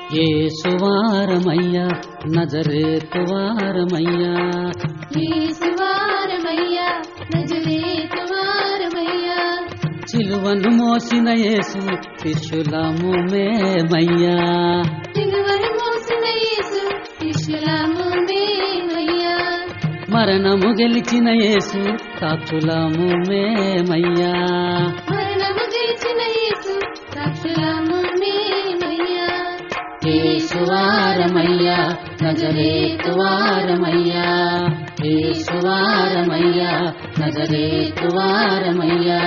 యేసువారమయ్యా నజరేతువారమయ్యా, యేసువారమయ్యా నజరేతువారమయ్యా, సిలువను మోసిన యేసు శిష్యులము మేమయ్యా, సిలువను మోసిన యేసు శిష్యులము మేమయ్యా, మరణము గెలిచిన యేసు సాక్షులము మేమయ్యా, మరణము గెలిచిన యేసు సాక్షులము మేమయ్యా, యేసువారమయ్యా నజరేతువారమయ్యా, యేసువారమయ్యా నజరేతువారమయ్యా.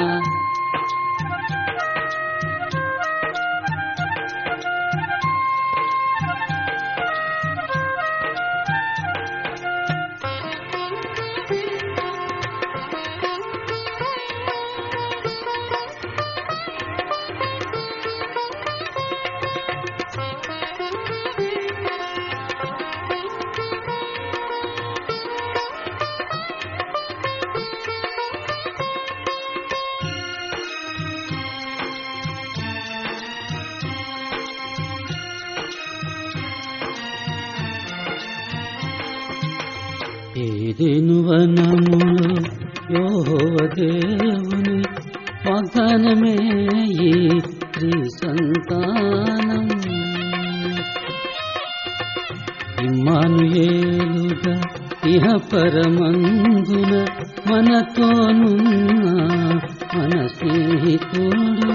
ఏదెను వనములో యెహోవ దేవుని వాగ్దానమే ఈ స్త్రీ సంతానం, ఇమ్మానుయేలుగా ఇహ పరమందున మనతోనున్న మన స్నేహితుడు.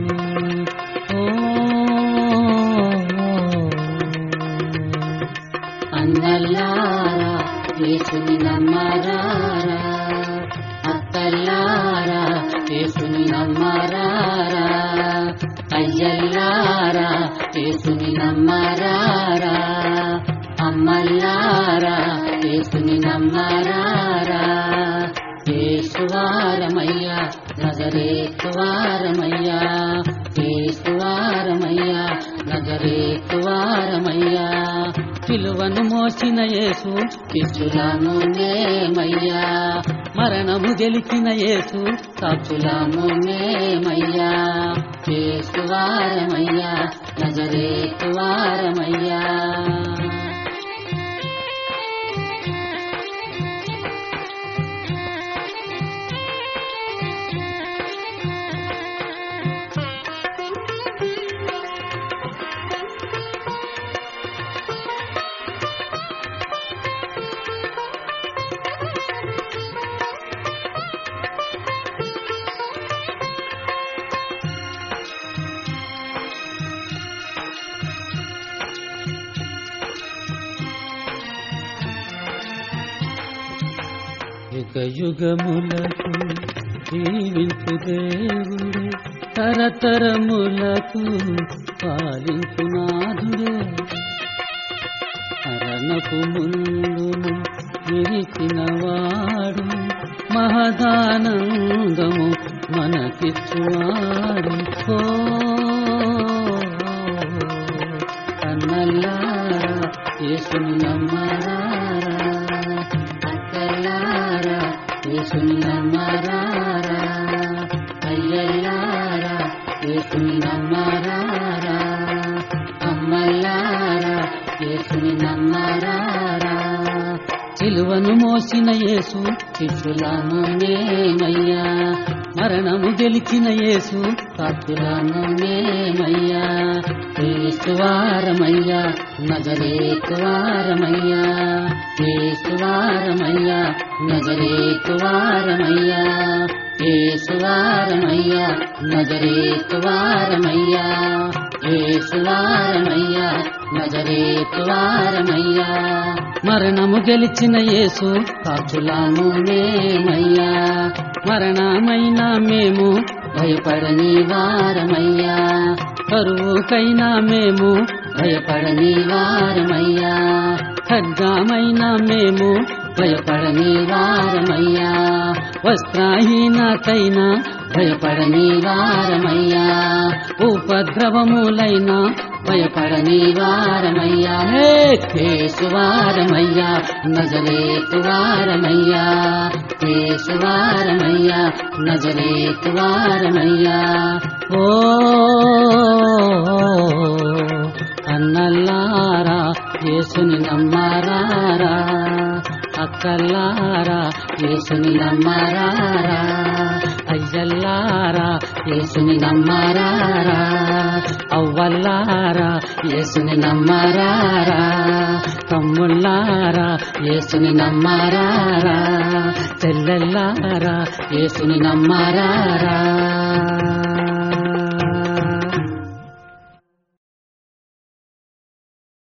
అన్నల్లారా యేసుని నమ్మరారా, అత్తల్లారా యేసుని నమ్మరారా, అయ్యల్లారా యేసుని నమ్మరారా, అమ్మల్లారా యేసుని నమ్మరారా. యేసువారమయ్యా నజరేతువారమయ్యా, యేసువారమయ్యా నజరేతువారమయ్యా, సిలువను మోసిన యేసు శిష్యులము మేమయ్యా, మరణము గెలిచిన యేసు సాక్షులము మేమయ్యా, యేసువారమయ్యా నజరేతువారమయ్యా. యుగ యుగములకు జీవించు దేవుడే, తరతరములకు పాలించు నాథుడే, మరణపు ముందును విరిచిన వాడు, మహదానందము మనకిచ్చువాడు. ఓ అన్నల్లారా యేసుని నమ్మరారా, అత్తల్లారా యేసుని నమ్మరారా, అయ్యల్లారా యేసుని నమ్మరారా, అమ్మల్లారా యేసుని నమ్మరారా. సిలువను మోసిన యేసు శిష్యులము మేమయ్యా, మరణము గెలిచిన యేసు సాక్షులము మేమయ్యా, యేసువారమయ్యా నజరేతువారమయ్యా, యేసువారమయ్యా నజరేతువారమయ్యా, యేసువారమయ్యా నజరేతువారమయ్యా, యేసువారమయ్యా నజరేతువారమయ్యా, మరణము గెలిచిన యేసు సాక్షులము మేమయ్యా, మరణమైనా మేము భయపడని వారమయ్యా, కరువుకైనా మేము భయపడని వారమయ్యా, ఖడ్గమైనా మేము భయపడని వారమయ్యా, వస్త్రహీనతైనా భయపడని వారమయ్యా, ఉపద్రవములైనా భయపడని వారమయ్యా, యేసువారమయ్యా నజరేతువారమయ్యా, యేసువారమయ్యా నజరేతువారమయ్యా. ఓ అన్నల్లారా యేసుని నమ్మరారా, అక్కల్లారా యేసుని నమ్మరారా, అయ్యల్లారా యేసుని నమ్మరారా, అవ్వల్లారా యేసుని నమ్మరారా, తమ్ముళ్ళారా యేసుని నమ్మరారా, చెల్లెల్లారా యేసుని నమ్మరారా.